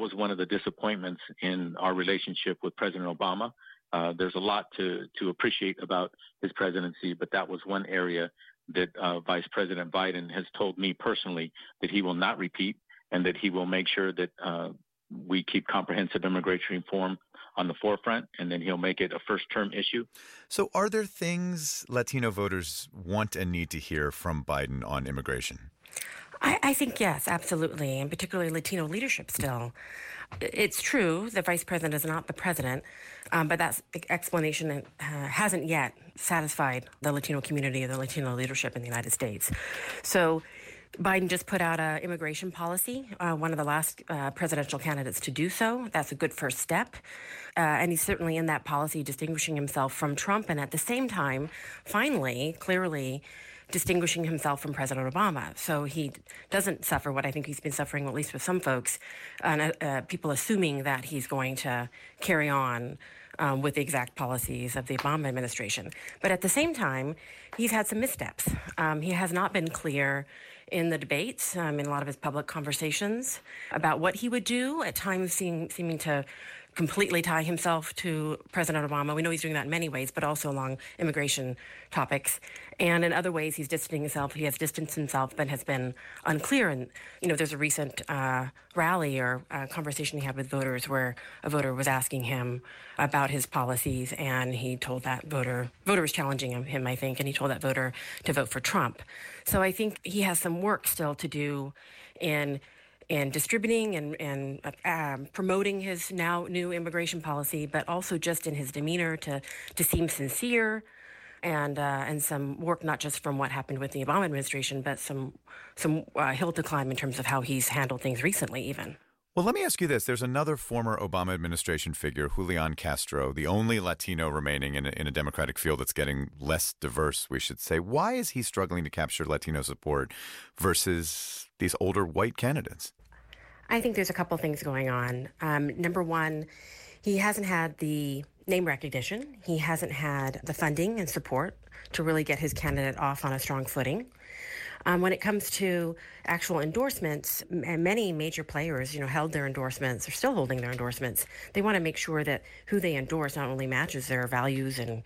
was one of the disappointments in our relationship with President Obama. There's a lot to appreciate about his presidency, but that was one area that Vice President Biden has told me personally that he will not repeat, and that he will make sure that we keep comprehensive immigration reform on the forefront, and then he'll make it a first-term issue. So are there things Latino voters want and need to hear from Biden on immigration? I think yes, absolutely, and particularly Latino leadership still. It's true the vice president is not the president, but that explanation hasn't yet satisfied the Latino community or the Latino leadership in the United States. So Biden just put out an immigration policy, one of the last presidential candidates to do so. That's a good first step. And he's certainly in that policy distinguishing himself from Trump, and at the same time, finally, clearly distinguishing himself from President Obama. So he doesn't suffer what I think he's been suffering, at least with some folks, people assuming that he's going to carry on with the exact policies of the Obama administration. But at the same time, he's had some missteps. He has not been clear in the debates, in a lot of his public conversations, about what he would do, at times seeming to completely tie himself to President Obama. We know he's doing that in many ways, but also along immigration topics. And in other ways, he's distancing himself. He has distanced himself, but has been unclear. And, there's a recent rally or conversation he had with voters where a voter was asking him about his policies, and he told that voter was challenging him, I think, and he told that voter to vote for Trump. So I think he has some work still to do in distributing and promoting his now new immigration policy, but also just in his demeanor to seem sincere, and some work not just from what happened with the Obama administration, but some hill to climb in terms of how he's handled things recently even. Well, let me ask you this. There's another former Obama administration figure, Julian Castro, the only Latino remaining in a Democratic field that's getting less diverse, we should say. Why is he struggling to capture Latino support versus these older white candidates? I think there's a couple things going on. Number one, he hasn't had the name recognition. He hasn't had the funding and support to really get his candidate off on a strong footing. When it comes to actual endorsements, many major players, held their endorsements, are still holding their endorsements. They want to make sure that who they endorse not only matches their values and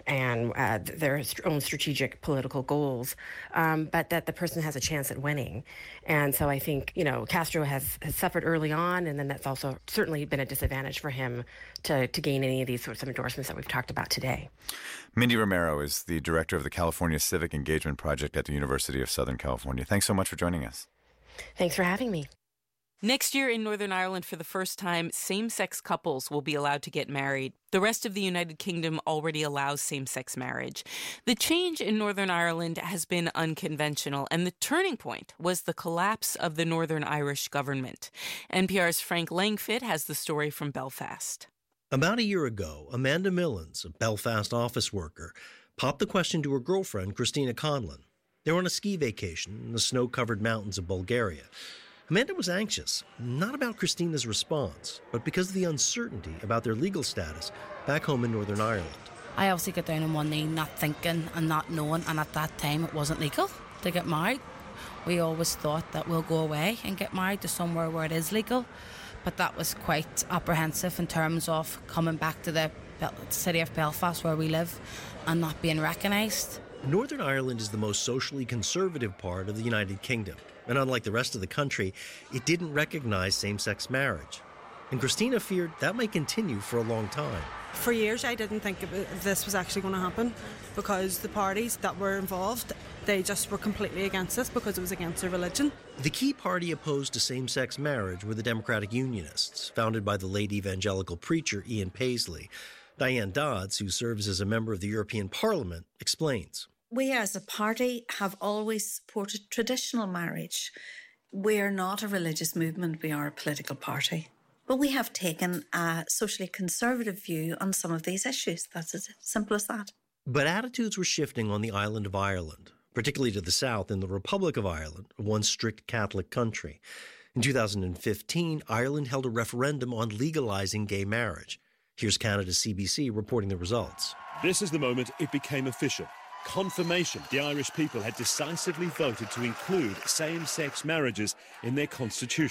their own strategic political goals, but that the person has a chance at winning. And so I think, Castro has suffered early on, and then that's also certainly been a disadvantage for him to gain any of these sorts of endorsements that we've talked about today. Mindy Romero is the director of the California Civic Engagement Project at the University of Southern California. Thanks so much for joining us. Thanks for having me. Next year in Northern Ireland, for the first time, same-sex couples will be allowed to get married. The rest of the United Kingdom already allows same-sex marriage. The change in Northern Ireland has been unconventional, and the turning point was the collapse of the Northern Irish government. NPR's Frank Langfitt has the story from Belfast. About a year ago, Amanda Millins, a Belfast office worker, popped the question to her girlfriend, Christina Conlon. They were on a ski vacation in the snow-covered mountains of Bulgaria. Amanda was anxious, not about Christina's response, but because of the uncertainty about their legal status back home in Northern Ireland. I obviously got down on one knee, not thinking and not knowing, and at that time it wasn't legal to get married. We always thought that we'll go away and get married to somewhere where it is legal, but that was quite apprehensive in terms of coming back to the city of Belfast where we live and not being recognised. Northern Ireland is the most socially conservative part of the United Kingdom, and unlike the rest of the country, it didn't recognise same-sex marriage. And Christina feared that might continue for a long time. For years, I didn't think this was actually going to happen because the parties that were involved, they just were completely against this because it was against their religion. The key party opposed to same-sex marriage were the Democratic Unionists, founded by the late evangelical preacher Ian Paisley. Diane Dodds, who serves as a member of the European Parliament, explains. We as a party have always supported traditional marriage. We are not a religious movement, we are a political party. But we have taken a socially conservative view on some of these issues. That's as simple as that. But attitudes were shifting on the island of Ireland, particularly to the south in the Republic of Ireland, a once strict Catholic country. In 2015, Ireland held a referendum on legalising gay marriage. Here's Canada's CBC reporting the results. This is the moment it became official. Confirmation the Irish people had decisively voted to include same-sex marriages in their constitution.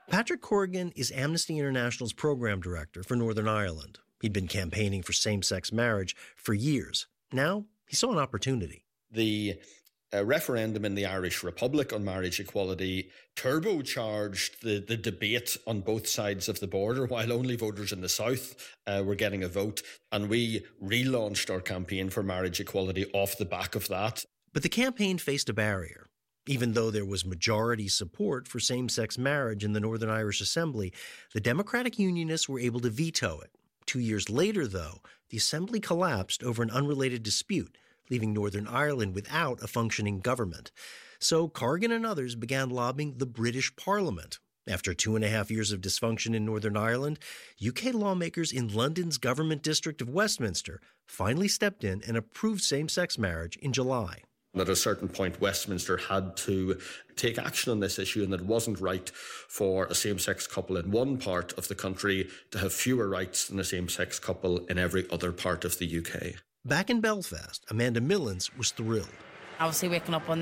Patrick Corrigan is Amnesty International's program director for Northern Ireland. He'd been campaigning for same-sex marriage for years. Now, he saw an opportunity. The referendum in the Irish Republic on marriage equality turbocharged the debate on both sides of the border, while only voters in the south were getting a vote. And we relaunched our campaign for marriage equality off the back of that. But the campaign faced a barrier. Even though there was majority support for same-sex marriage in the Northern Irish Assembly, the Democratic Unionists were able to veto it. 2 years later, though, the Assembly collapsed over an unrelated dispute, leaving Northern Ireland without a functioning government. So Corrigan and others began lobbying the British Parliament. After 2.5 years of dysfunction in Northern Ireland, UK lawmakers in London's government district of Westminster finally stepped in and approved same-sex marriage in July. At a certain point, Westminster had to take action on this issue, and that it wasn't right for a same-sex couple in one part of the country to have fewer rights than a same-sex couple in every other part of the UK. Back in Belfast, Amanda Millins was thrilled. Obviously, waking up on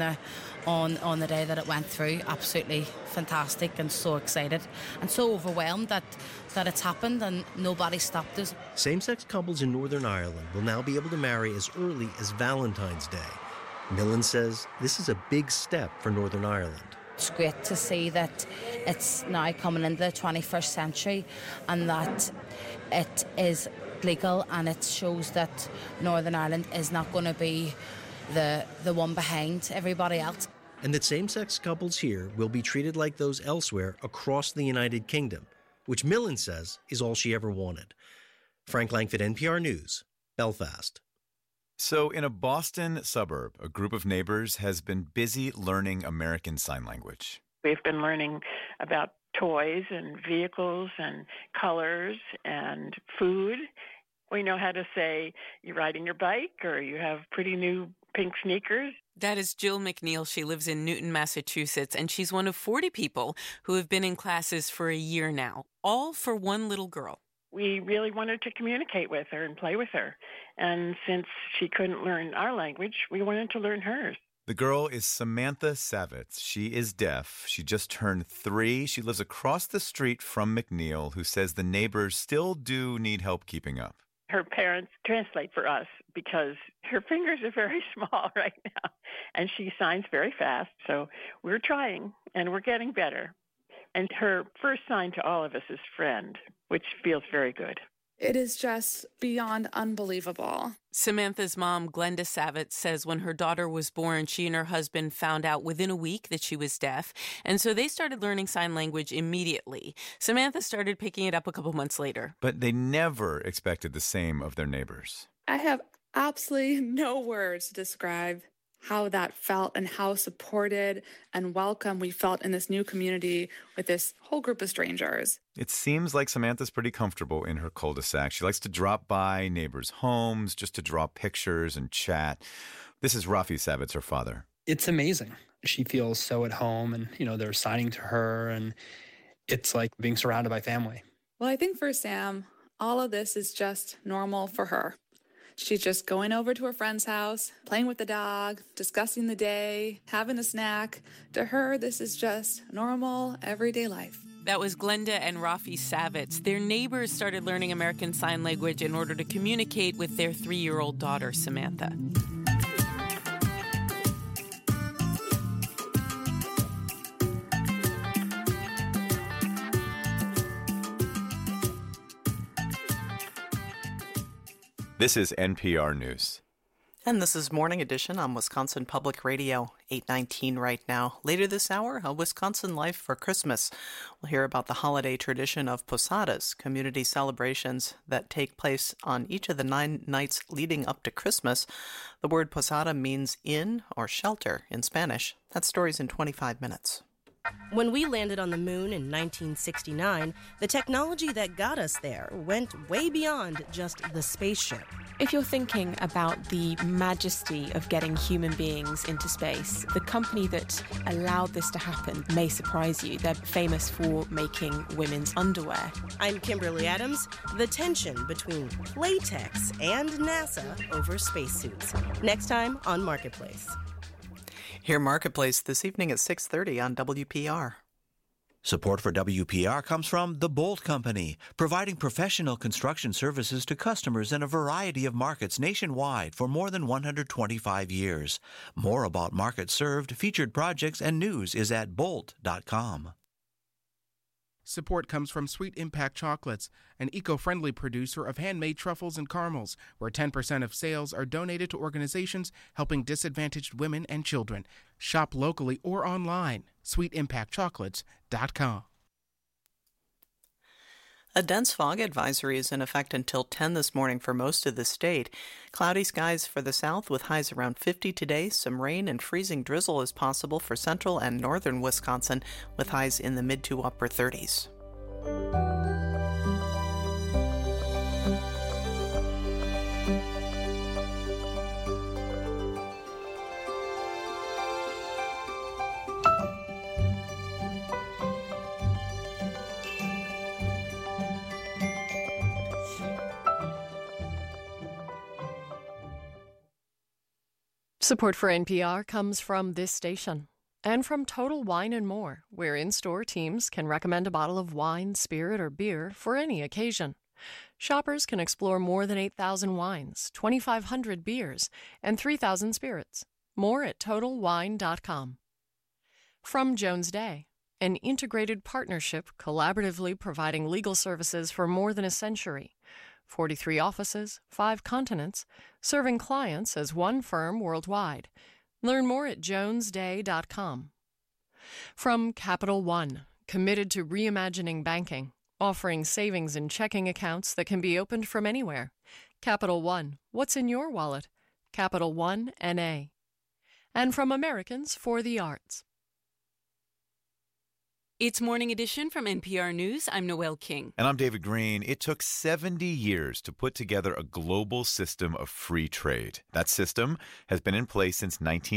the day that it went through, absolutely fantastic and so excited and so overwhelmed that it's happened and nobody stopped us. Same-sex couples in Northern Ireland will now be able to marry as early as Valentine's Day. Millins says this is a big step for Northern Ireland. It's great to see that it's now coming into the 21st century and that it is legal, and it shows that Northern Ireland is not going to be the one behind everybody else. And that same-sex couples here will be treated like those elsewhere across the United Kingdom, which Millins says is all she ever wanted. Frank Langford, NPR News, Belfast. So in a Boston suburb, a group of neighbors has been busy learning American Sign Language. We've been learning about toys and vehicles and colors and food. We know how to say you're riding your bike or you have pretty new pink sneakers. That is Jill McNeil. She lives in Newton, Massachusetts, and she's one of 40 people who have been in classes for a year now, all for one little girl. We really wanted to communicate with her and play with her. And since she couldn't learn our language, we wanted to learn hers. The girl is Samantha Savitz. She is deaf. She just turned 3. She lives across the street from McNeil, who says the neighbors still do need help keeping up. Her parents translate for us because her fingers are very small right now, and she signs very fast. So we're trying, and we're getting better. And her first sign to all of us is friend, which feels very good. It is just beyond unbelievable. Samantha's mom, Glenda Savitz, says when her daughter was born, she and her husband found out within a week that she was deaf, and so they started learning sign language immediately. Samantha started picking it up a couple months later. But they never expected the same of their neighbors. I have absolutely no words to describe how that felt and how supported and welcome we felt in this new community with this whole group of strangers. It seems like Samantha's pretty comfortable in her cul-de-sac. She likes to drop by neighbors' homes just to draw pictures and chat. This is Rafi Savitz, her father. It's amazing. She feels so at home, and, they're signing to her, and it's like being surrounded by family. Well, I think for Sam, all of this is just normal for her. She's just going over to her friend's house, playing with the dog, discussing the day, having a snack. To her, this is just normal, everyday life. That was Glenda and Rafi Savitz. Their neighbors started learning American Sign Language in order to communicate with their 3-year-old daughter, Samantha. This is NPR News. And this is Morning Edition on Wisconsin Public Radio, 8:19 right now. Later this hour, a Wisconsin Life for Christmas. We'll hear about the holiday tradition of posadas, community celebrations that take place on each of the 9 nights leading up to Christmas. The word posada means inn or shelter in Spanish. That story's in 25 minutes. When we landed on the moon in 1969, the technology that got us there went way beyond just the spaceship. If you're thinking about the majesty of getting human beings into space, the company that allowed this to happen may surprise you. They're famous for making women's underwear. I'm Kimberly Adams. The tension between latex and NASA over spacesuits. Next time on Marketplace. Hear Marketplace this evening at 6:30 on WPR. Support for WPR comes from The Bolt Company, providing professional construction services to customers in a variety of markets nationwide for more than 125 years. More about markets served, featured projects, and news is at bolt.com. Support comes from Sweet Impact Chocolates, an eco-friendly producer of handmade truffles and caramels, where 10% of sales are donated to organizations helping disadvantaged women and children. Shop locally or online. SweetImpactChocolates.com. A dense fog advisory is in effect until 10 this morning for most of the state. Cloudy skies for the south with highs around 50 today. Some rain and freezing drizzle is possible for central and northern Wisconsin with highs in the mid to upper 30s. Support for NPR comes from this station and from Total Wine & More, where in-store teams can recommend a bottle of wine, spirit, or beer for any occasion. Shoppers can explore more than 8,000 wines, 2,500 beers, and 3,000 spirits. More at TotalWine.com. From Jones Day, an integrated partnership collaboratively providing legal services for more than a century. 43 offices, 5 continents, serving clients as one firm worldwide. Learn more at jonesday.com. From Capital One, committed to reimagining banking, offering savings and checking accounts that can be opened from anywhere. Capital One, what's in your wallet? Capital One, N.A. And from Americans for the Arts. It's Morning Edition from NPR News. I'm Noelle King. And I'm David Green. It took 70 years to put together a global system of free trade. That system has been in place since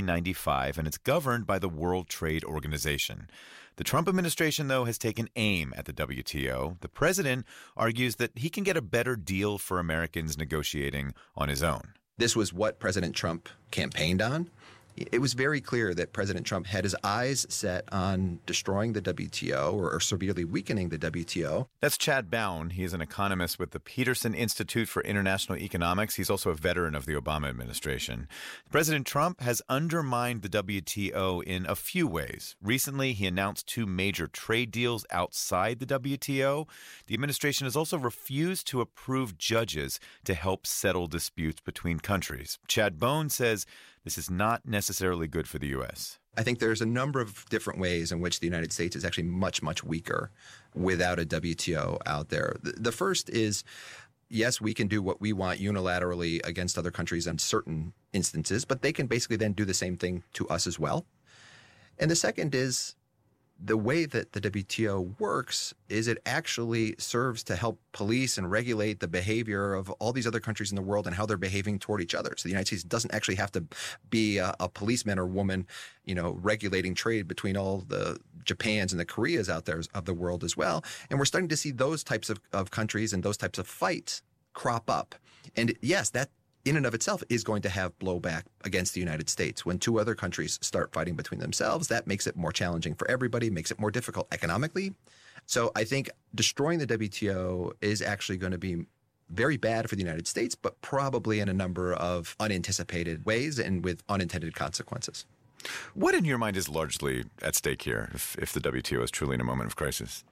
1995, and it's governed by the World Trade Organization. The Trump administration, though, has taken aim at the WTO. The president argues that he can get a better deal for Americans negotiating on his own. This was what President Trump campaigned on. It was very clear that President Trump had his eyes set on destroying the WTO or severely weakening the WTO. That's Chad Bown. He is an economist with the Peterson Institute for International Economics. He's also a veteran of the Obama administration. President Trump has undermined the WTO in a few ways. Recently, he announced 2 major trade deals outside the WTO. The administration has also refused to approve judges to help settle disputes between countries. Chad Bown says this is not necessarily good for the U.S. I think there's a number of different ways in which the United States is actually much, much weaker without a WTO out there. The first is, yes, we can do what we want unilaterally against other countries in certain instances, but they can basically then do the same thing to us as well. And the second is, the way that the WTO works is it actually serves to help police and regulate the behavior of all these other countries in the world and how they're behaving toward each other. So the United States doesn't actually have to be a policeman or woman, regulating trade between all the Japans and the Koreas out there of the world as well. And we're starting to see those types of countries and those types of fights crop up. And yes, that in and of itself is going to have blowback against the United States. When 2 other countries start fighting between themselves, that makes it more challenging for everybody, makes it more difficult economically. So I think destroying the WTO is actually going to be very bad for the United States, but probably in a number of unanticipated ways and with unintended consequences. What in your mind is largely at stake here if the WTO is truly in a moment of crisis?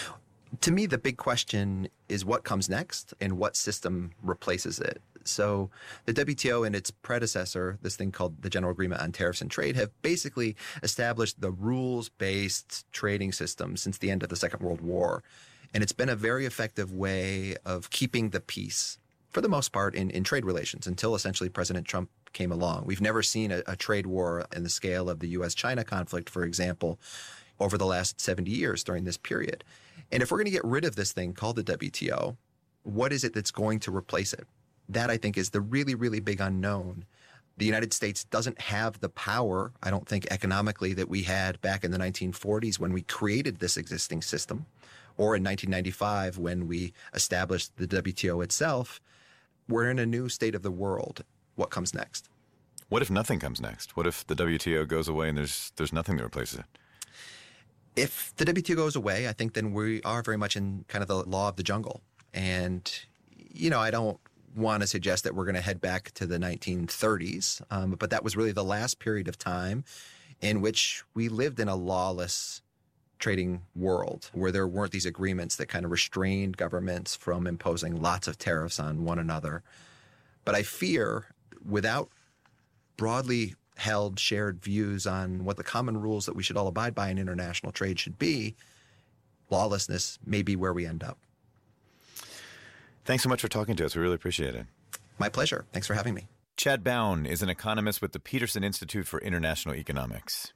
To me, the big question is what comes next and what system replaces it. So the WTO and its predecessor, this thing called the General Agreement on Tariffs and Trade, have basically established the rules-based trading system since the end of the Second World War. And it's been a very effective way of keeping the peace, for the most part, in trade relations until essentially President Trump came along. We've never seen a trade war in the scale of the U.S.-China conflict, for example, over the last 70 years during this period. And if we're going to get rid of this thing called the WTO, what is it that's going to replace it? That, I think, is the really, really big unknown. The United States doesn't have the power, I don't think, economically that we had back in the 1940s when we created this existing system, or in 1995 when we established the WTO itself. We're in a new state of the world. What comes next? What if nothing comes next? What if the WTO goes away and there's nothing that replaces it? If the WTO goes away, I think then we are very much in kind of the law of the jungle. And, I don't want to suggest that we're going to head back to the 1930s, but that was really the last period of time in which we lived in a lawless trading world where there weren't these agreements that kind of restrained governments from imposing lots of tariffs on one another. But I fear without broadly held shared views on what the common rules that we should all abide by in international trade should be, lawlessness may be where we end up. Thanks so much for talking to us. We really appreciate it. My pleasure. Thanks for having me. Chad Bown is an economist with the Peterson Institute for International Economics.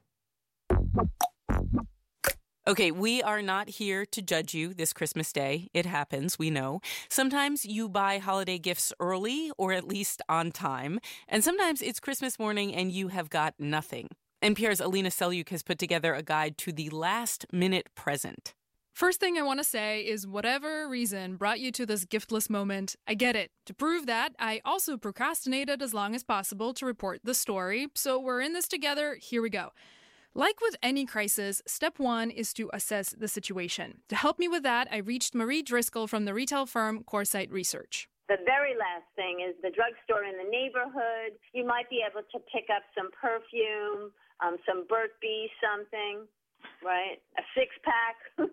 Okay, we are not here to judge you this Christmas Day. It happens, we know. Sometimes you buy holiday gifts early or at least on time. And sometimes it's Christmas morning and you have got nothing. NPR's Alina Selyukh has put together a guide to the last-minute present. First thing I want to say is whatever reason brought you to this giftless moment, I get it. To prove that, I also procrastinated as long as possible to report the story. So we're in this together. Here we go. Like with any crisis, step one is to assess the situation. To help me with that, I reached Marie Driscoll from the retail firm Coresight Research. The very last thing is the drugstore in the neighborhood. You might be able to pick up some perfume, some Burt B something, right? A six-pack.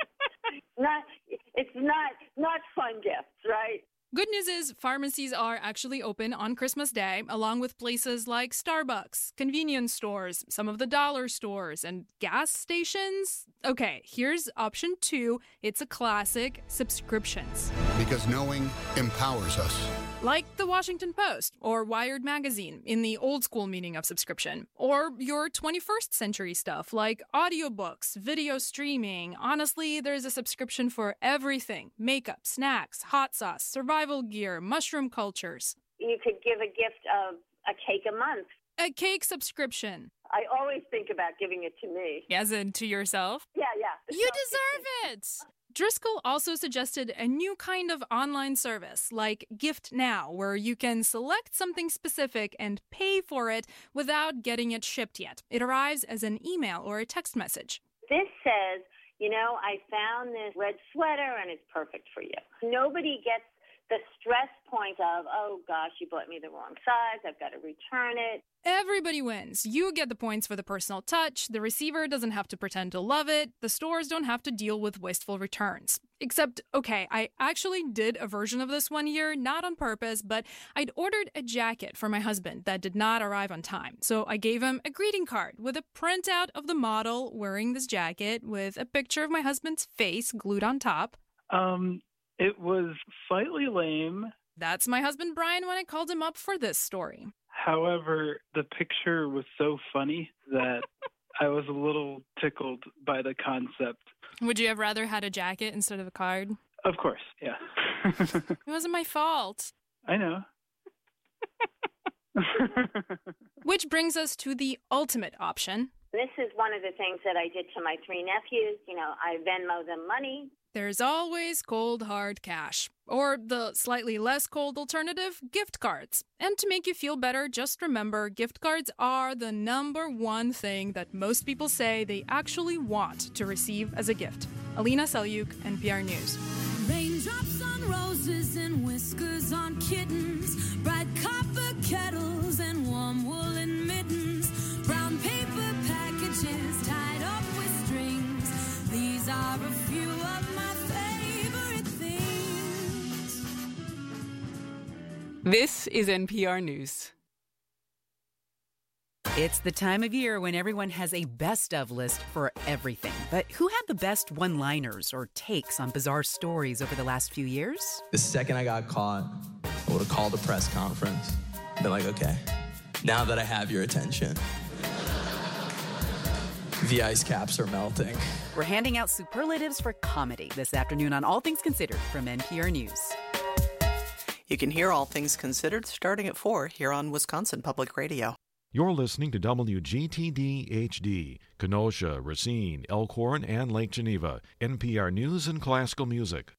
It's not fun gifts, right? Good news is pharmacies are actually open on Christmas Day, along with places like Starbucks, convenience stores, some of the dollar stores, and gas stations. Okay, here's option 2. It's a classic: subscriptions. Because knowing empowers us. Like the Washington Post or Wired magazine in the old school meaning of subscription. Or your 21st century stuff like audiobooks, video streaming. Honestly, there's a subscription for everything: makeup, snacks, hot sauce, survival gear, mushroom cultures. You could give a gift of a cake a month. A cake subscription. I always think about giving it to me. As in to yourself? Yeah. You deserve it! Driscoll also suggested a new kind of online service like Gift Now, where you can select something specific and pay for it without getting it shipped yet. It arrives as an email or a text message. This says, I found this red sweater and it's perfect for you. Nobody gets the stress point of, oh gosh, you bought me the wrong size, I've got to return it. Everybody wins. You get the points for the personal touch, the receiver doesn't have to pretend to love it, the stores don't have to deal with wasteful returns. Except, okay, I actually did a version of this one year, not on purpose, but I'd ordered a jacket for my husband that did not arrive on time. So I gave him a greeting card with a printout of the model wearing this jacket with a picture of my husband's face glued on top. It was slightly lame. That's my husband Brian when I called him up for this story. However, the picture was so funny that I was a little tickled by the concept. Would you have rather had a jacket instead of a card? Of course, yeah. It wasn't my fault. I know. Which brings us to the ultimate option. This is one of the things that I did to my 3 nephews. I Venmo them money. There's always cold, hard cash. Or the slightly less cold alternative, gift cards. And to make you feel better, just remember, gift cards are the number one thing that most people say they actually want to receive as a gift. Alina Selyukh, NPR News. Raindrops on roses and whiskers on kittens, bright copper kettles and warm woolen mittens, brown paper packages tied up with strings. These are a few of my favorite things. This is NPR News. It's the time of year when everyone has a best of list for everything. But who had the best one-liners or takes on bizarre stories over the last few years? The second I got caught, I would have called a press conference. Been like, okay, now that I have your attention, the ice caps are melting. We're handing out superlatives for comedy this afternoon on All Things Considered from NPR News. You can hear All Things Considered starting at 4 here on Wisconsin Public Radio. You're listening to WGTD-HD, Kenosha, Racine, Elkhorn, and Lake Geneva, NPR News and Classical Music.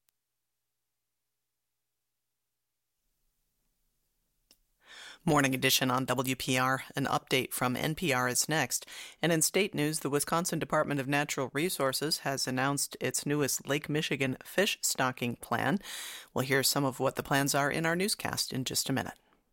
Morning Edition on WPR. An update from NPR is next. And in state news, the Wisconsin Department of Natural Resources has announced its newest Lake Michigan fish stocking plan. We'll hear some of what the plans are in our newscast in just a minute.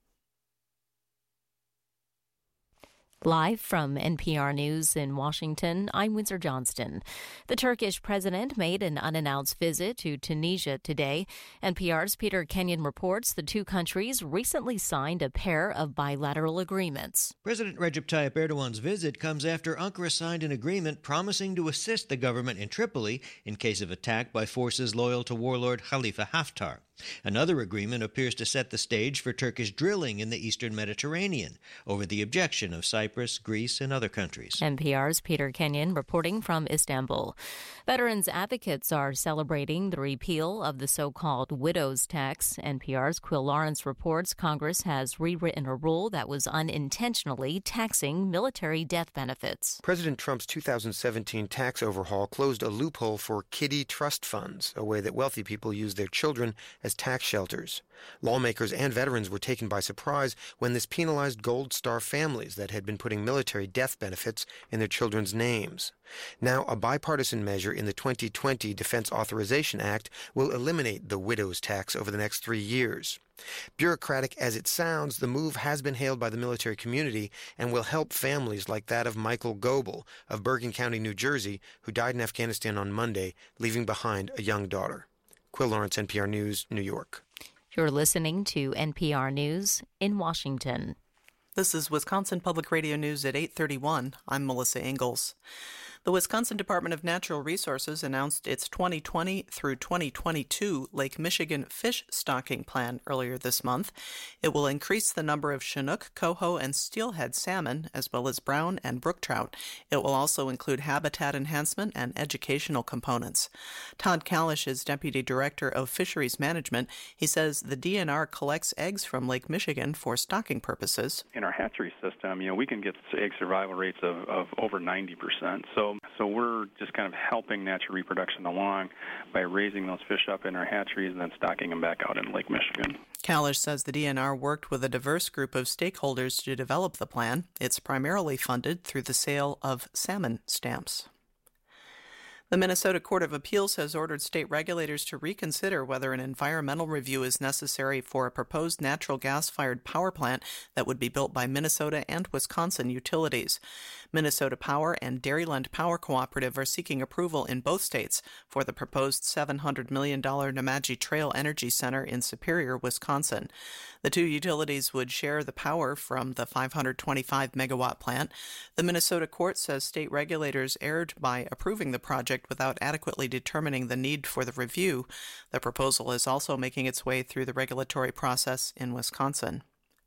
Live from NPR News in Washington, I'm Windsor Johnston. The Turkish president made an unannounced visit to Tunisia today. NPR's Peter Kenyon reports the two countries recently signed a pair of bilateral agreements. President Recep Tayyip Erdogan's visit comes after Ankara signed an agreement promising to assist the government in Tripoli in case of attack by forces loyal to warlord Khalifa Haftar. Another agreement appears to set the stage for Turkish drilling in the eastern Mediterranean over the objection of Cyprus, Greece, and other countries. NPR's Peter Kenyon reporting from Istanbul. Veterans advocates are celebrating the repeal of the so-called widow's tax. NPR's Quill Lawrence reports Congress has rewritten a rule that was unintentionally taxing military death benefits. President Trump's 2017 tax overhaul closed a loophole for kiddie trust funds, a way that wealthy people use their children as tax shelters. Lawmakers and veterans were taken by surprise when this penalized Gold Star families that had been putting military death benefits in their children's names. Now, a bipartisan measure in the 2020 Defense Authorization Act will eliminate the widow's tax over the next 3 years. Bureaucratic as it sounds, the move has been hailed by the military community and will help families like that of Michael Goebel of Bergen County, New Jersey, who died in Afghanistan on Monday, leaving behind a young daughter. Quill Lawrence, NPR News, New York. You're listening to NPR News in Washington. This is Wisconsin Public Radio News at 8:31. I'm Melissa Ingalls. The Wisconsin Department of Natural Resources announced its 2020 through 2022 Lake Michigan fish stocking plan earlier this month. It will increase the number of Chinook, coho, and steelhead salmon, as well as brown and brook trout. It will also include habitat enhancement and educational components. Todd Kalish is Deputy Director of Fisheries Management. He says the DNR collects eggs from Lake Michigan for stocking purposes. In our hatchery system, we can get egg survival rates of over 90%. So we're just kind of helping natural reproduction along by raising those fish up in our hatcheries and then stocking them back out in Lake Michigan. Kalish says the DNR worked with a diverse group of stakeholders to develop the plan. It's primarily funded through the sale of salmon stamps. The Minnesota Court of Appeals has ordered state regulators to reconsider whether an environmental review is necessary for a proposed natural gas-fired power plant that would be built by Minnesota and Wisconsin utilities. Minnesota Power and Dairyland Power Cooperative are seeking approval in both states for the proposed $700 million Nemadji Trail Energy Center in Superior, Wisconsin. The two utilities would share the power from the 525-megawatt plant. The Minnesota court says state regulators erred by approving the project without adequately determining the need for the review. The proposal is also making its way through the regulatory process in Wisconsin.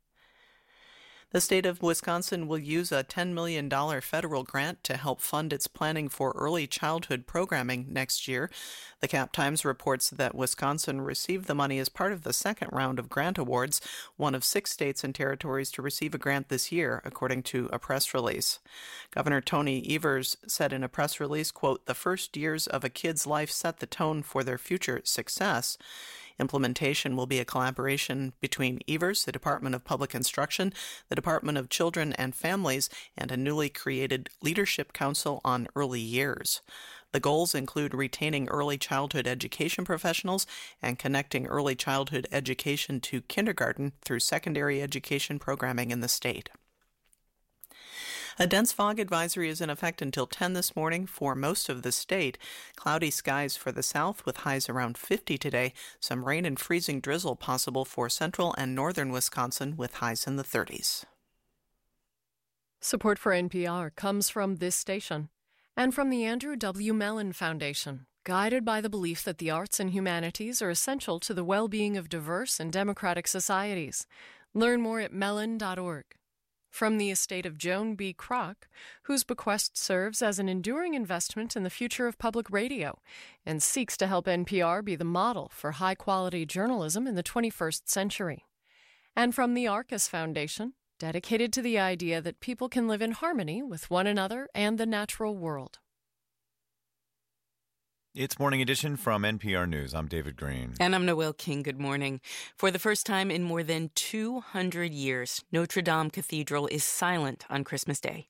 The state of Wisconsin will use a $10 million federal grant to help fund its planning for early childhood programming next year. The Cap Times reports that Wisconsin received the money as part of the second round of grant awards, one of 6 states and territories to receive a grant this year, according to a press release. Governor Tony Evers said in a press release, quote, "The first years of a kid's life set the tone for their future success." Implementation will be a collaboration between Evers, the Department of Public Instruction, the Department of Children and Families, and a newly created Leadership Council on Early Years. The goals include retaining early childhood education professionals and connecting early childhood education to kindergarten through secondary education programming in the state. A dense fog advisory is in effect until 10 this morning for most of the state. Cloudy skies for the south with highs around 50 today. Some rain and freezing drizzle possible for central and northern Wisconsin with highs in the 30s. Support for NPR comes from this station and from the Andrew W. Mellon Foundation, guided by the belief that the arts and humanities are essential to the well-being of diverse and democratic societies. Learn more at mellon.org. From the estate of Joan B. Kroc, whose bequest serves as an enduring investment in the future of public radio and seeks to help NPR be the model for high-quality journalism in the 21st century. And from the Arcus Foundation, dedicated to the idea that people can live in harmony with one another and the natural world. It's Morning Edition from NPR News. I'm David Green. And I'm Noel King. Good morning. For the first time in more than 200 years, Notre Dame Cathedral is silent on Christmas Day.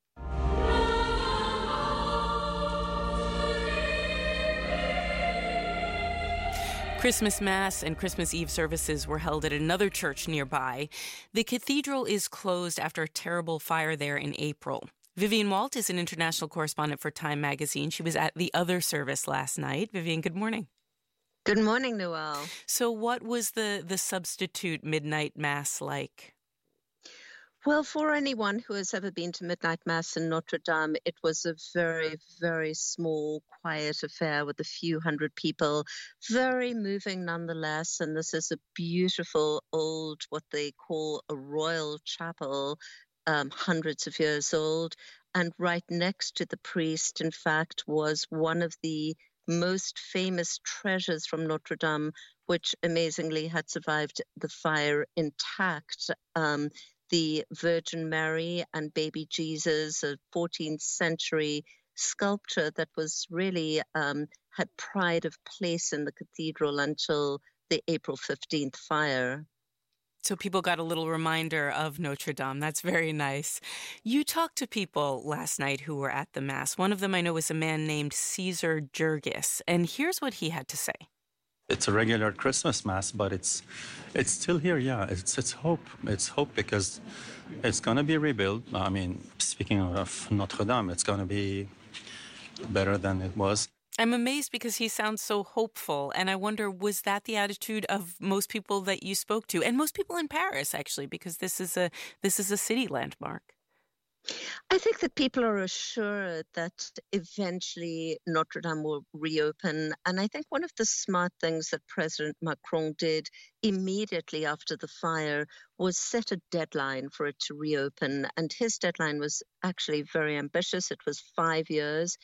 Christmas Mass and Christmas Eve services were held at another church nearby. The cathedral is closed after a terrible fire there in April. Vivian Walt is an international correspondent for Time magazine. She was at the other service last night. Vivian, good morning. Good morning, Noel. So what was the substitute midnight mass like? Well, for anyone who has ever been to midnight mass in Notre Dame, it was a very, very small, quiet affair with a few hundred people. Very moving nonetheless. And this is a beautiful old, what they call a royal chapel, hundreds of years old. And right next to the priest, in fact, was one of the most famous treasures from Notre Dame, which amazingly had survived the fire intact. The Virgin Mary and baby Jesus, a 14th century sculpture that was really had pride of place in the cathedral until the April 15th fire. So people got a little reminder of Notre Dame. That's very nice. You talked to people last night who were at the Mass. One of them I know was a man named Caesar Jurgis, and here's what he had to say. It's a regular Christmas Mass, but it's still here, yeah. It's hope. It's hope because it's going to be rebuilt. I mean, speaking of Notre Dame, it's going to be better than it was. I'm amazed because he sounds so hopeful, and I wonder, was that the attitude of most people that you spoke to, and most people in Paris, actually, because this is a city landmark? I think that people are assured that eventually Notre Dame will reopen. And I think one of the smart things that President Macron did immediately after the fire was set a deadline for it to reopen. And his deadline was actually very ambitious. It was 5 years,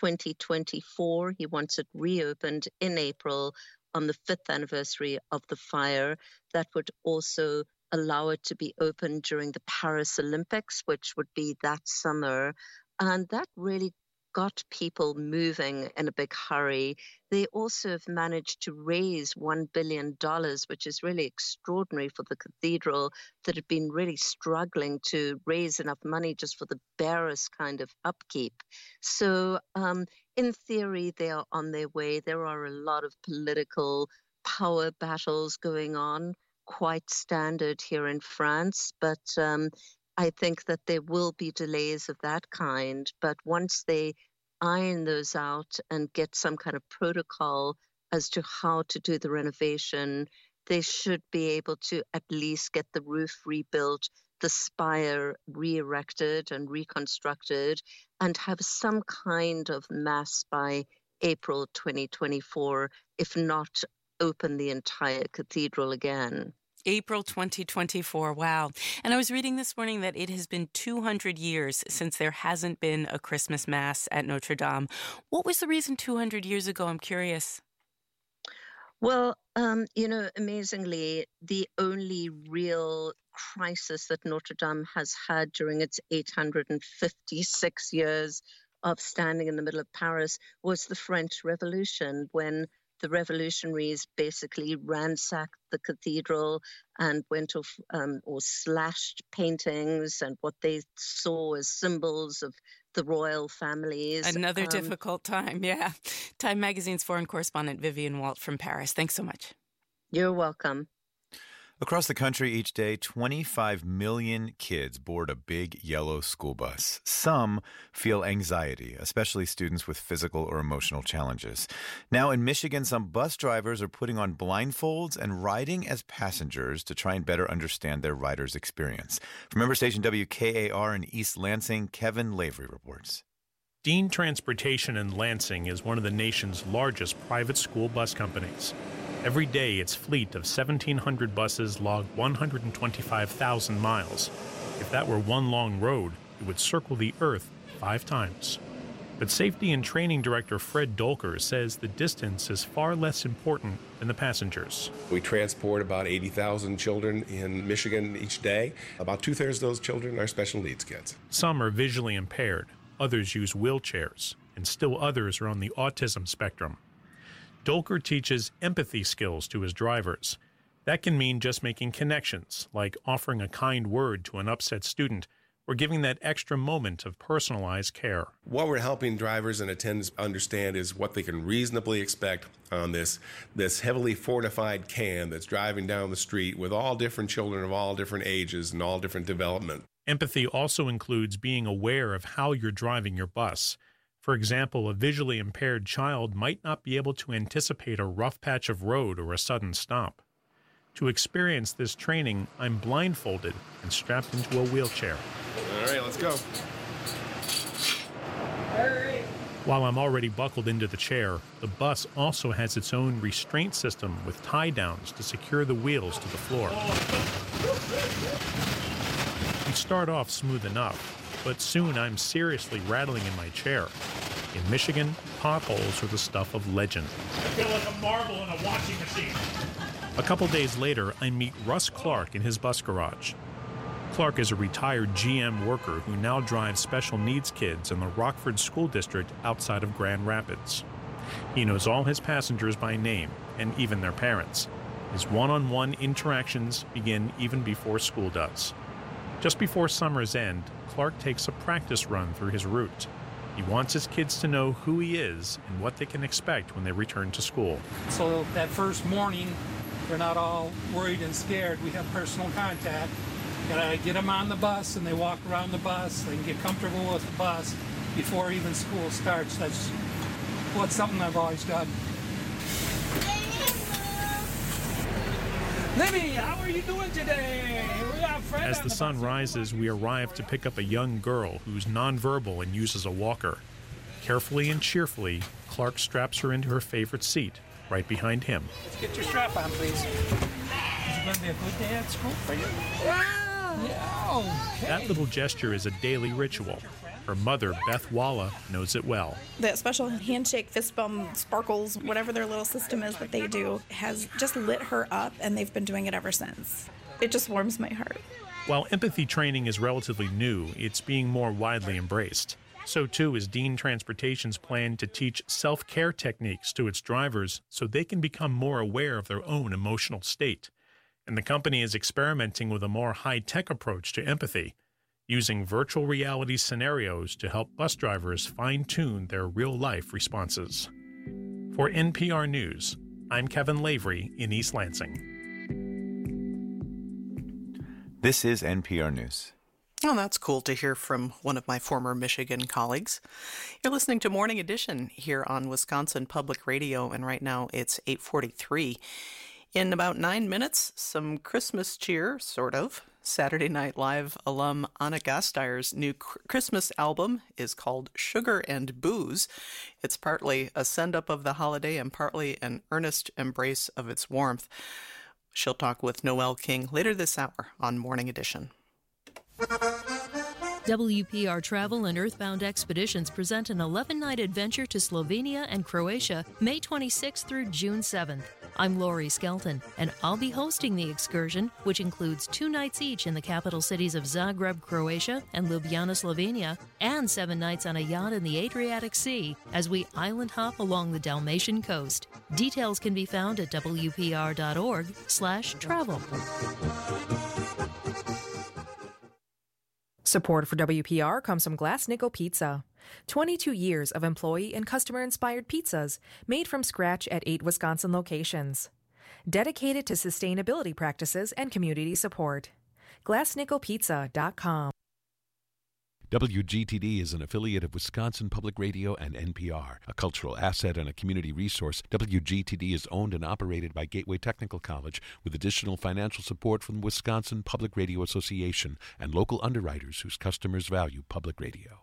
2024. He wants it reopened in April on the 5th anniversary of the fire. That would also allow it to be open during the Paris Olympics, which would be that summer. And that really got people moving in a big hurry. They also have managed to raise $1 billion, which is really extraordinary for the cathedral that had been really struggling to raise enough money just for the barest kind of upkeep. So in theory, they are on their way. There are a lot of political power battles going on, quite standard here in France, but I think that there will be delays of that kind. But once they iron those out and get some kind of protocol as to how to do the renovation, they should be able to at least get the roof rebuilt, the spire re-erected and reconstructed, and have some kind of mass by April 2024, if not open the entire cathedral again. April 2024. Wow. And I was reading this morning that it has been 200 years since there hasn't been a Christmas Mass at Notre Dame. What was the reason 200 years ago? I'm curious. Well, amazingly, the only real crisis that Notre Dame has had during its 856 years of standing in the middle of Paris was the French Revolution, when the revolutionaries basically ransacked the cathedral and went off or slashed paintings and what they saw as symbols of the royal families. Another difficult time, yeah. Time Magazine's foreign correspondent Vivian Walt from Paris. Thanks so much. You're welcome. Across the country each day, 25 million kids board a big yellow school bus. Some feel anxiety, especially students with physical or emotional challenges. Now in Michigan, some bus drivers are putting on blindfolds and riding as passengers to try and better understand their rider's experience. From member station WKAR in East Lansing, Kevin Lavery reports. Dean Transportation in Lansing is one of the nation's largest private school bus companies. Every day, its fleet of 1,700 buses log 125,000 miles. If that were one long road, it would circle the Earth 5 times. But Safety and Training Director Fred Dolker says the distance is far less important than the passengers. We transport about 80,000 children in Michigan each day. About 2/3 of those children are special needs kids. Some are visually impaired. Others use wheelchairs. and still others are on the autism spectrum. Dolker teaches empathy skills to his drivers. That can mean just making connections, like offering a kind word to an upset student or giving that extra moment of personalized care. What we're helping drivers and attendants understand is what they can reasonably expect on this heavily fortified can that's driving down the street with all different children of all different ages and all different development. Empathy also includes being aware of how you're driving your bus. For example, a visually impaired child might not be able to anticipate a rough patch of road or a sudden stop. To experience this training, I'm blindfolded and strapped into a wheelchair. All right, let's go. While I'm already buckled into the chair, the bus also has its own restraint system with tie-downs to secure the wheels to the floor. We start off smooth enough, but soon I'm seriously rattling in my chair. In Michigan, potholes are the stuff of legend. I feel like a marble in a washing machine. A couple days later, I meet Russ Clark in his bus garage. Clark is a retired GM worker who now drives special needs kids in the Rockford School District outside of Grand Rapids. He knows all his passengers by name, and even their parents. His one-on-one interactions begin even before school does. Just before summer's end, Clark takes a practice run through his route. He wants his kids to know who he is and what they can expect when they return to school. So that first morning, they're not all worried and scared. We have personal contact. Gotta get them on the bus, and they walk around the bus. They can get comfortable with the bus before even school starts. That's something I've always done. Libby, how are you doing today? We got Fred. As the sun rises, we arrive to pick up a young girl who's nonverbal and uses a walker. Carefully and cheerfully, Clark straps her into her favorite seat, right behind him. Let's get your strap on, please. Is it going to be a good day at school for you? Yeah, okay. That little gesture is a daily ritual. Her mother, Beth Walla, knows it well. The special handshake, fist bump, sparkles, whatever their little system is that they do, has just lit her up, and they've been doing it ever since. It just warms my heart. While empathy training is relatively new, it's being more widely embraced. So too is Dean Transportation's plan to teach self-care techniques to its drivers so they can become more aware of their own emotional state. And the company is experimenting with a more high-tech approach to empathy, using virtual reality scenarios to help bus drivers fine-tune their real-life responses. For NPR News, I'm Kevin Lavery in East Lansing. This is NPR News. Oh, that's cool to hear from one of my former Michigan colleagues. You're listening to Morning Edition here on Wisconsin Public Radio, and right now it's 8:43. In about 9 minutes, some Christmas cheer, sort of. Saturday Night Live alum Anna Gasteyer's new Christmas album is called Sugar and Booze. It's partly a send-up of the holiday and partly an earnest embrace of its warmth. She'll talk with Noel King later this hour on Morning Edition. WPR Travel and Earthbound Expeditions present an 11-night adventure to Slovenia and Croatia, May 26th through June 7th. I'm Lori Skelton, and I'll be hosting the excursion, which includes 2 nights each in the capital cities of Zagreb, Croatia, and Ljubljana, Slovenia, and 7 nights on a yacht in the Adriatic Sea as we island hop along the Dalmatian coast. Details can be found at wpr.org/travel. Support for WPR comes from Glass Nickel Pizza. 22 years of employee and customer-inspired pizzas made from scratch at 8 Wisconsin locations. Dedicated to sustainability practices and community support. GlassNickelPizza.com. WGTD is an affiliate of Wisconsin Public Radio and NPR, a cultural asset and a community resource. WGTD is owned and operated by Gateway Technical College with additional financial support from the Wisconsin Public Radio Association and local underwriters whose customers value public radio.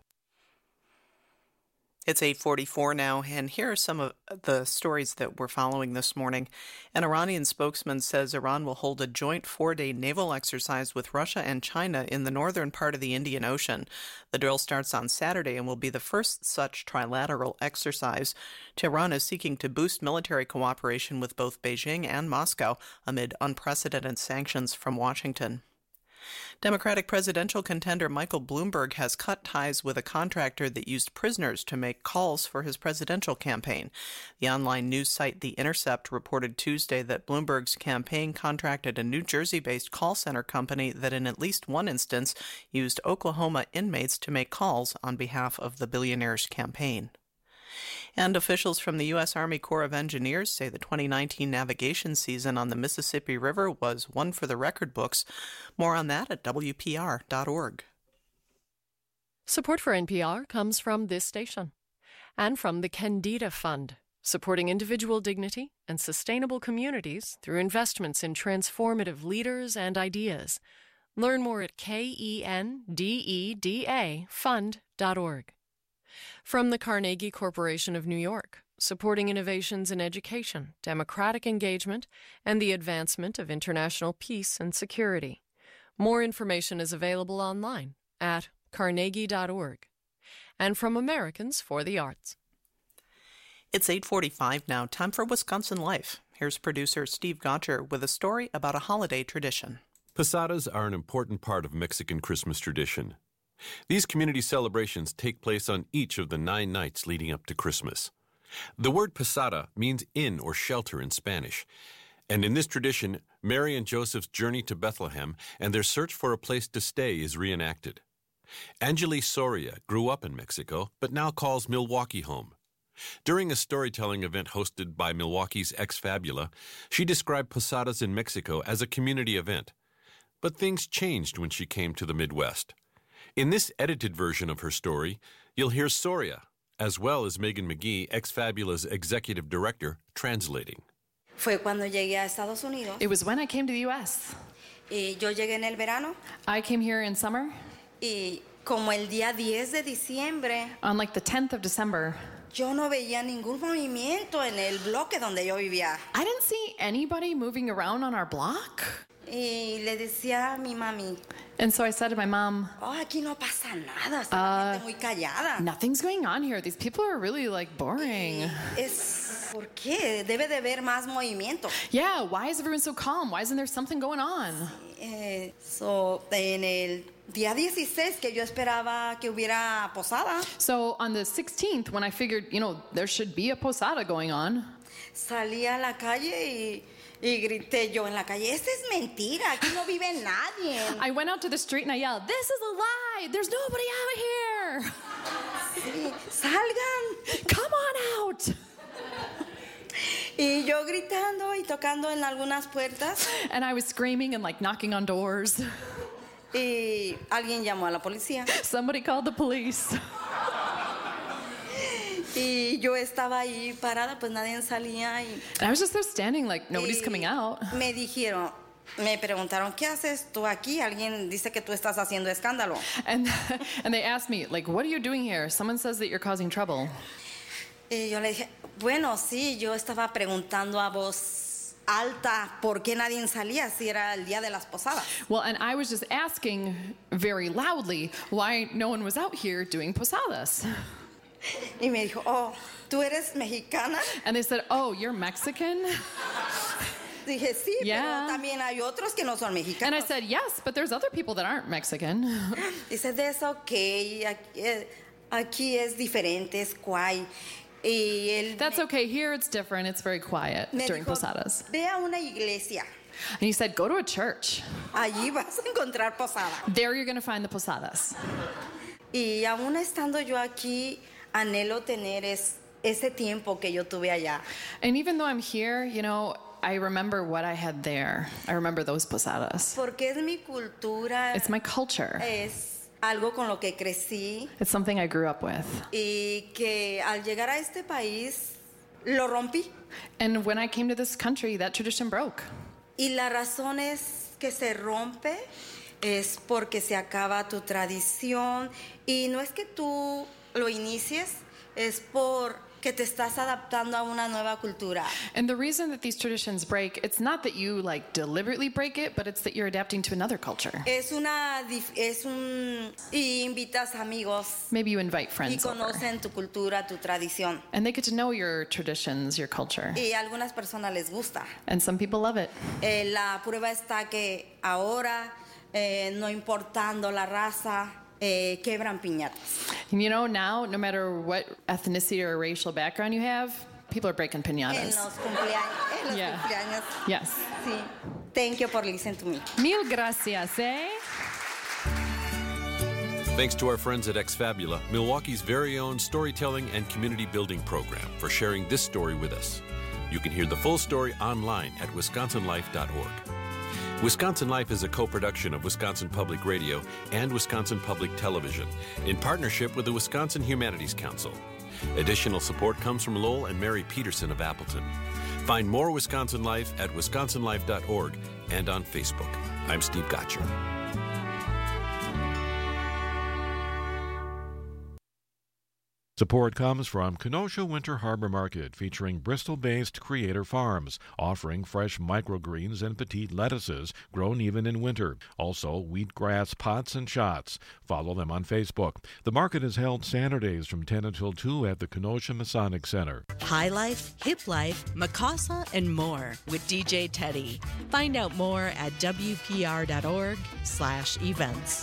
It's 8:44 now, and here are some of the stories that we're following this morning. An Iranian spokesman says Iran will hold a joint 4-day naval exercise with Russia and China in the northern part of the Indian Ocean. The drill starts on Saturday and will be the first such trilateral exercise. Tehran is seeking to boost military cooperation with both Beijing and Moscow amid unprecedented sanctions from Washington. Democratic presidential contender Michael Bloomberg has cut ties with a contractor that used prisoners to make calls for his presidential campaign. The online news site The Intercept reported Tuesday that Bloomberg's campaign contracted a New Jersey-based call center company that in at least one instance used Oklahoma inmates to make calls on behalf of the billionaire's campaign. And officials from the U.S. Army Corps of Engineers say the 2019 navigation season on the Mississippi River was one for the record books. More on that at WPR.org. Support for NPR comes from this station and from the Kendeda Fund, supporting individual dignity and sustainable communities through investments in transformative leaders and ideas. Learn more at KENDEDA-fund.org. From the Carnegie Corporation of New York, supporting innovations in education, democratic engagement, and the advancement of international peace and security. More information is available online at carnegie.org. And from Americans for the Arts. It's 8:45 now, time for Wisconsin Life. Here's producer Steve Gotcher with a story about a holiday tradition. Posadas are an important part of Mexican Christmas tradition. These community celebrations take place on each of the 9 nights leading up to Christmas. The word posada means inn or shelter in Spanish. And in this tradition, Mary and Joseph's journey to Bethlehem and their search for a place to stay is reenacted. Angeli Soria grew up in Mexico, but now calls Milwaukee home. During a storytelling event hosted by Milwaukee's Ex Fabula, she described posadas in Mexico as a community event. But things changed when she came to the Midwest. In this edited version of her story, you'll hear Soria, as well as Megan McGee, Ex Fabula's executive director, translating. Fue cuando llegué a Estados Unidos. It was when I came to the U.S. Yo llegué en el verano. I came here in summer. Y como el día 10 de diciembre. On like the 10th of December. Yo no veía ningún movimiento en el bloque donde yo vivía. I didn't see anybody moving around on our block. Y le decía a mi mami. And so I said to my mom, aquí no pasa nada, está la gente muy callada. Nothing's going on here. These people are really like boring. ¿Por qué? Debe de haber más movimiento. Yeah, why is everyone so calm? Why isn't there something going on? So, en el día 16 que yo esperaba que hubiera posada. So on the 16th, when I figured, there should be a posada going on. Salí a la calle y grité yo en la calle, esta es mentira, aquí no vive nadie. I went out to the street and I yelled, this is a lie, there's nobody out here. Sí, salgan. Come on out. Y yo gritando y tocando en algunas puertas. And I was screaming and like knocking on doors. Y alguien llamó a la policía. Somebody called the police. Y yo estaba ahí parada, pues nadie salía. And I was just there standing, like nobody's coming out. Me preguntaron, ¿qué haces tú aquí? Alguien dice que tú estás haciendo escándalo. And they asked me, like, what are you doing here? Someone says that you're causing trouble. Y yo le dije, bueno, sí, yo estaba preguntando a voz alta por qué nadie salía si era el día de las posadas. Well, and I was just asking very loudly why no one was out here doing posadas. Y me dijo, oh, ¿tú eres mexicana? And they said, oh, you're Mexican? Dije, sí, pero también hay otros que no son mexicanos. And I said, yes, but there's other people that aren't Mexican. Dice, that's okay, aquí es diferente, es quiet. That's okay, here it's different, it's very quiet during posadas. Ve a una iglesia. And he said, go to a church. Allí vas a encontrar posada. There you're going to find the posadas. Y aún estando yo aquí, anhelo tener ese tiempo que yo tuve allá. And even though I'm here, I remember what I had there. I remember those posadas. Porque es mi cultura. It's my culture. Es algo con lo que crecí. It's something I grew up with. Y que al llegar a este país, lo rompí. And when I came to this country, that tradition broke. Y la razón es que se rompe es porque se acaba tu tradición y no es que tú lo inicies, es porque te estás adaptando a una nueva cultura. And the reason that these traditions break, it's not that you deliberately break it, but it's that you're adapting to another culture. Y invitas amigos. Maybe you invite friends y conocen tu cultura, tu tradición. And they get to know your traditions, your culture. Y a algunas personas les gusta. And some people love it. La prueba está que ahora no importando la raza, quebran piñatas. You know, now, no matter what ethnicity or racial background you have, people are breaking piñatas. En los cumpleaños. Yes. Sí. Thank you for listening to me. Mil gracias, eh? Thanks to our friends at Exfabula, Milwaukee's very own storytelling and community building program, for sharing this story with us. You can hear the full story online at wisconsinlife.org. Wisconsin Life is a co-production of Wisconsin Public Radio and Wisconsin Public Television in partnership with the Wisconsin Humanities Council. Additional support comes from Lowell and Mary Peterson of Appleton. Find more Wisconsin Life at wisconsinlife.org and on Facebook. I'm Steve Gotcher. Support comes from Kenosha Winter Harbor Market, featuring Bristol-based Creator Farms, offering fresh microgreens and petite lettuces grown even in winter. Also, wheatgrass pots and shots. Follow them on Facebook. The market is held Saturdays from 10 until 2 at the Kenosha Masonic Center. High Life, Hip Life, Mikasa, and more with DJ Teddy. Find out more at wpr.org/events.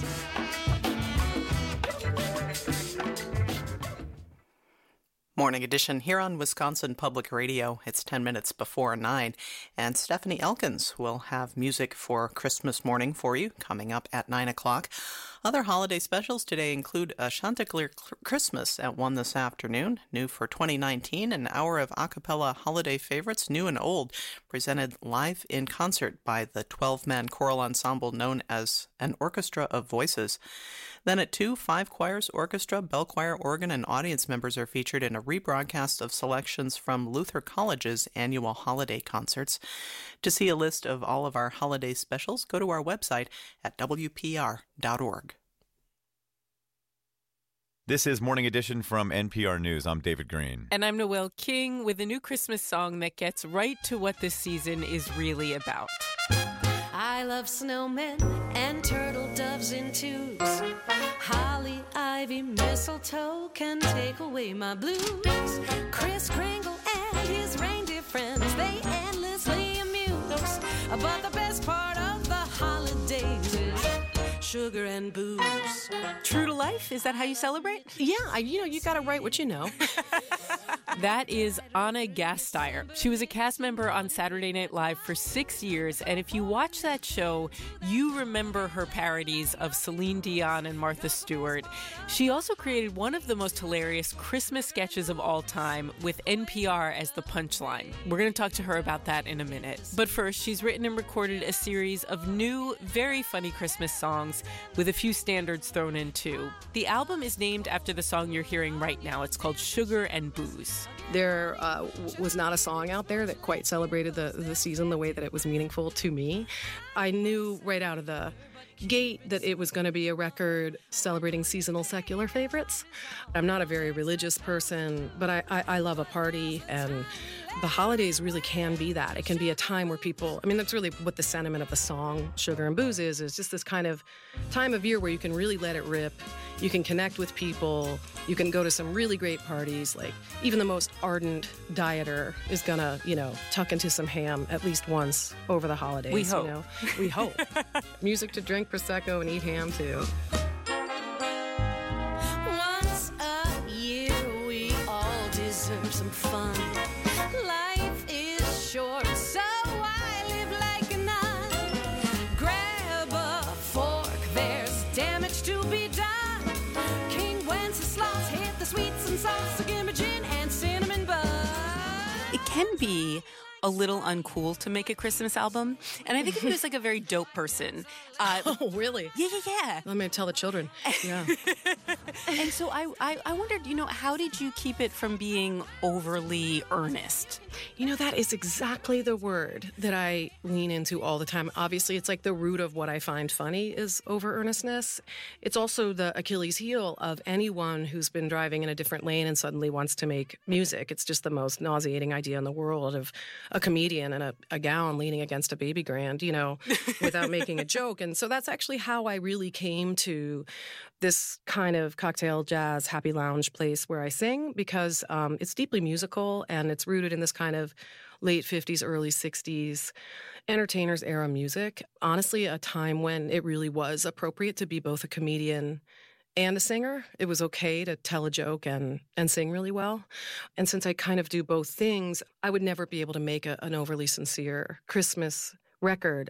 Morning edition here on Wisconsin Public Radio. It's 10 minutes before 9, and Stephanie Elkins will have music for Christmas morning for you coming up at 9 o'clock. Other holiday specials today include a Chanticleer Christmas at 1 this afternoon, new for 2019, an hour of a cappella holiday favorites, new and old, presented live in concert by the 12-man choral ensemble known as an Orchestra of Voices. Then at 2, 5 choirs, orchestra, bell choir, organ, and audience members are featured in a rebroadcast of selections from Luther College's annual holiday concerts. To see a list of all of our holiday specials, go to our website at wpr.org. This is Morning Edition from NPR News. I'm David Green. And I'm Noelle King with a new Christmas song that gets right to what this season is really about. I love snowmen and turtle doves in tubes. Holly, ivy, mistletoe can take away my blues. Kris Kringle and his reindeer friends, they endlessly amuse. But the best part of the holidays is sugar and booze. True to life? Is that how you celebrate? Yeah, you got to write what you know. That is Anna Gasteyer. She was a cast member on Saturday Night Live for 6 years, and if you watch that show, you remember her parodies of Celine Dion and Martha Stewart. She also created one of the most hilarious Christmas sketches of all time with NPR as the punchline. We're going to talk to her about that in a minute. But first, she's written and recorded a series of new, very funny Christmas songs with a few standards thrown in too. The album is named after the song you're hearing right now. It's called Sugar and Booze. There was not a song out there that quite celebrated the season the way that it was meaningful to me. I knew right out of the gate that it was going to be a record celebrating seasonal secular favorites. I'm not a very religious person, but I love a party, and the holidays really can be that. It can be a time where people, that's really what the sentiment of the song Sugar and Booze is just this kind of time of year where you can really let it rip. You can connect with people. You can go to some really great parties. Like, even the most ardent dieter is gonna, tuck into some ham at least once over the holidays. We hope. We hope. Music to drink Prosecco and eat ham too. Once a year we all deserve some fun. Life is short, so I live like a nun. Grab a fork, there's damage to be done. King Wenceslas hit the sweets and salts, so give me gin and cinnamon bun. It can be a little uncool to make a Christmas album, and I think if it was like a very dope person. Oh, really? Yeah. I'm going to tell the children. Yeah. And so I wondered, how did you keep it from being overly earnest? That is exactly the word that I lean into all the time. Obviously, it's like the root of what I find funny is over earnestness. It's also the Achilles heel of anyone who's been driving in a different lane and suddenly wants to make music. It's just the most nauseating idea in the world of a comedian in a gown leaning against a baby grand, without making a joke. And so that's actually how I really came to this kind of cocktail jazz happy lounge place where I sing, because it's deeply musical and it's rooted in this kind of late 50s, early 60s, entertainers era music. Honestly, a time when it really was appropriate to be both a comedian and a singer. It was okay to tell a joke and sing really well. And since I kind of do both things, I would never be able to make an overly sincere Christmas record.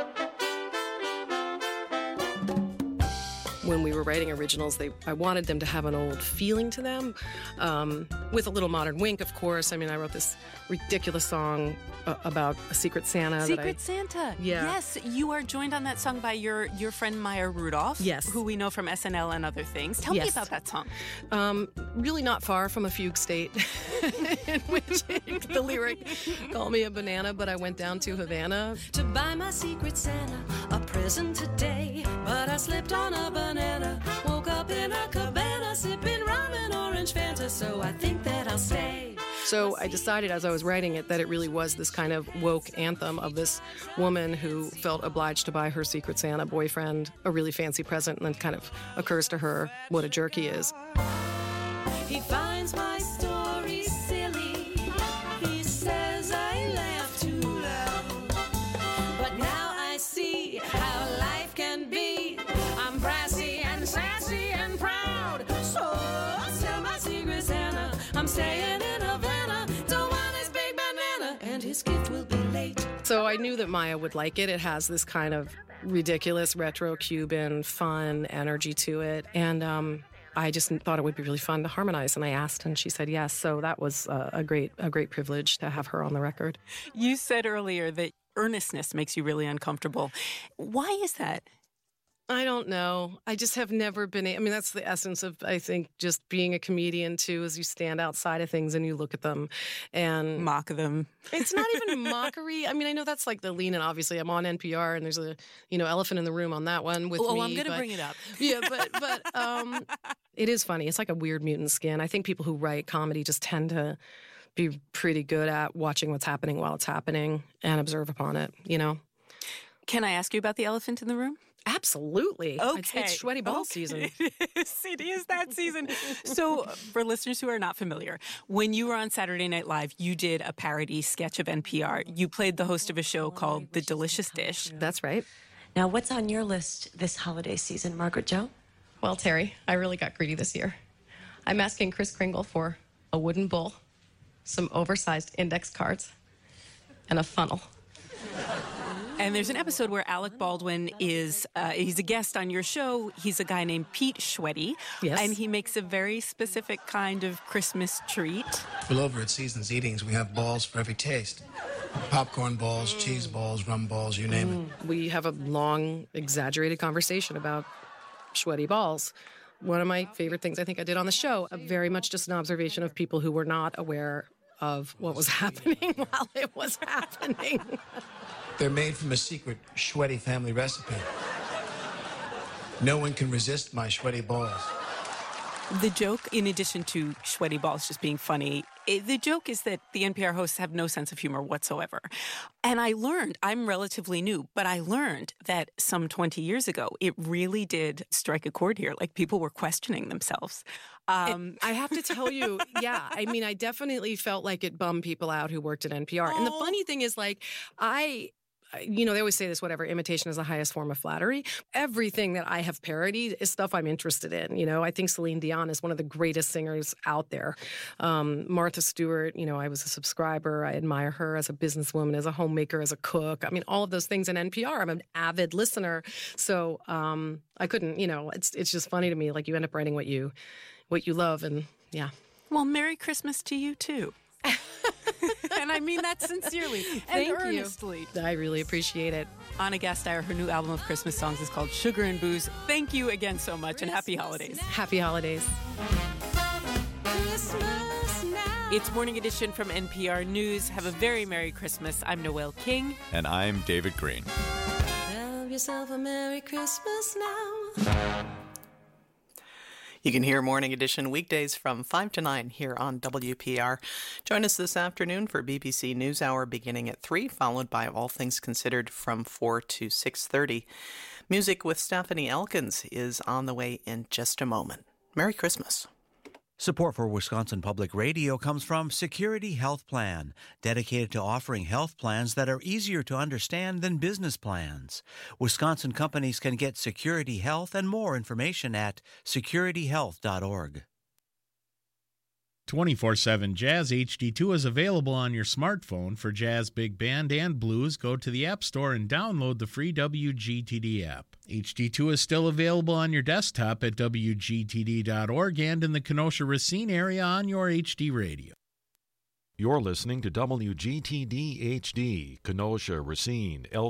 When we were writing originals, I wanted them to have an old feeling to them, with a little modern wink, of course. I mean, I wrote this ridiculous song about a Secret Santa. Santa. Yeah. Yes, you are joined on that song by your friend Maya Rudolph. Yes. Who we know from SNL and other things. Tell me about that song. Really not far from a fugue state, in which the lyric, call me a banana, but I went down to Havana. To buy my Secret Santa a present today, but I slipped on a banana. Woke up in a cabana, sipping rum and orange Fanta, so I think that I'll stay. So I decided as I was writing it that it really was this kind of woke anthem of this woman who felt obliged to buy her Secret Santa boyfriend a really fancy present, and then kind of occurs to her what a jerk he is. He finds my story silly. He says I laugh too loud. But now I see how life can be. I'm brassy and sassy and proud. So I'll tell my Secret Santa I'm staying in Havana. Don't want his big banana, and his gift will be late. So I knew that Maya would like it. It has this kind of ridiculous retro Cuban fun energy to it. And I just thought it would be really fun to harmonize, and I asked, and she said yes. So that was a great privilege to have her on the record. You said earlier that earnestness makes you really uncomfortable. Why is that? I don't know. I just have never been... I mean, that's the essence of, I think, just being a comedian, too, is you stand outside of things and you look at them and... mock them. It's not even mockery. I mean, I know that's like the lean, and obviously I'm on NPR, and there's a, elephant in the room on that one with me. Oh, I'm going to bring it up. Yeah, but it is funny. It's like a weird mutant skin. I think people who write comedy just tend to be pretty good at watching what's happening while it's happening and observe upon it, Can I ask you about the elephant in the room? Absolutely. Okay. It's sweaty ball season. It is that season. So for listeners who are not familiar, when you were on Saturday Night Live, you did a parody sketch of NPR. You played the host of a show called The Delicious Dish. That's right. Now, what's on your list this holiday season, Margaret Jo? Well, Terry, I really got greedy this year. I'm asking Kris Kringle for a wooden bowl, some oversized index cards, and a funnel. And there's an episode where Alec Baldwin is, he's a guest on your show. He's a guy named Pete Schweddy. Yes. And he makes a very specific kind of Christmas treat. Well, over at Seasons Eatings, we have balls for every taste. Popcorn balls, cheese balls, rum balls, you name it. We have a long, exaggerated conversation about Schweddy balls. One of my favorite things I think I did on the show, very much just an observation of people who were not aware of what was happening while it was happening. They're made from a secret Schweddy family recipe. No one can resist my Schweddy balls. The joke, in addition to Schweddy balls just being funny, the joke is that the NPR hosts have no sense of humor whatsoever. And I learned, I'm relatively new, but I learned that some 20 years ago, it really did strike a chord here. Like, people were questioning themselves. I have to tell you, yeah, I mean, I definitely felt like it bummed people out who worked at NPR. And the funny thing is, like, they always say this, whatever, imitation is the highest form of flattery. Everything that I have parodied is stuff I'm interested in. I think Celine Dion is one of the greatest singers out there. Martha Stewart, I was a subscriber. I admire her as a businesswoman, as a homemaker, as a cook. I mean, all of those things in NPR. I'm an avid listener. So I couldn't, it's just funny to me. Like, you end up writing what you love, and yeah. Well, Merry Christmas to you, too. And I mean that sincerely and earnestly. I really appreciate it. Anna Gasteyer, her new album of Christmas songs is called Sugar and Booze. Thank you again so much, and happy holidays. Happy holidays. It's Morning Edition from NPR News. Have a very Merry Christmas. I'm Noel King. And I'm David Green. Have yourself a Merry Christmas now. You can hear Morning Edition weekdays from 5 to 9 here on WPR. Join us this afternoon for BBC NewsHour beginning at 3, followed by All Things Considered from 4 to 6:30. Music with Stephanie Elkins is on the way in just a moment. Merry Christmas. Support for Wisconsin Public Radio comes from Security Health Plan, dedicated to offering health plans that are easier to understand than business plans. Wisconsin companies can get Security Health and more information at securityhealth.org. 24/7 Jazz HD2 is available on your smartphone for jazz, big band, and blues. Go to the App Store and download the free WGTD app. HD2 is still available on your desktop at WGTD.org and in the Kenosha-Racine area on your HD radio. You're listening to WGTD HD, Kenosha, Racine, Elk